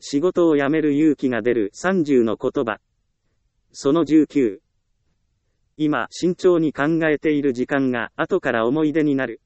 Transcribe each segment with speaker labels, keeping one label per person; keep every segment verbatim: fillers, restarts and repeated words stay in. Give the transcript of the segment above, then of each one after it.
Speaker 1: 仕事を辞める勇気が出るさんじゅうの言葉。そのじゅうきゅう。今、慎重に考えている時間が後から思い出になる。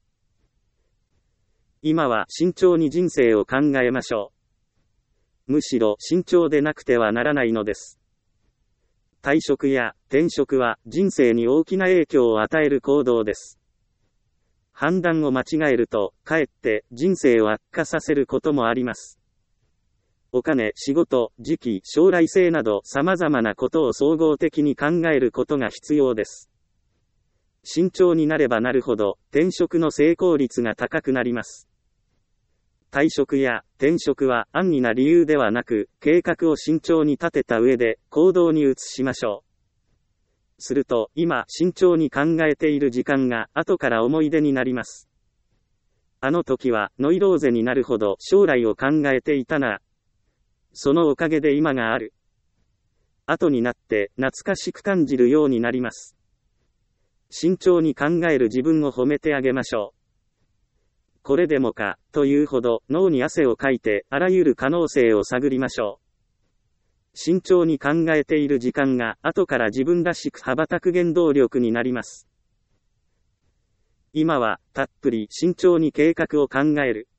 Speaker 1: 今は慎重に人生を考えましょう。むしろ慎重でなくてはならないのです。退職や転職は人生に大きな影響を与える行動です。判断を間違えると、かえって人生を悪化させることもあります。お金、仕事、時期、将来性など様々なことを総合的に考えることが必要です。慎重になればなるほど、転職の成功率が高くなります。退職や転職は安易な理由ではなく、計画を慎重に立てた上で行動に移しましょう。すると、今慎重に考えている時間が後から思い出になります。あの時はノイローゼになるほど将来を考えていたな。そのおかげで今がある。後になって懐かしく感じるようになります。慎重に考える自分を褒めてあげましょう。これでもか、というほど脳に汗をかいてあらゆる可能性を探りましょう。慎重に考えている時間が後から自分らしく羽ばたく原動力になります。今はたっぷり慎重に計画を考える。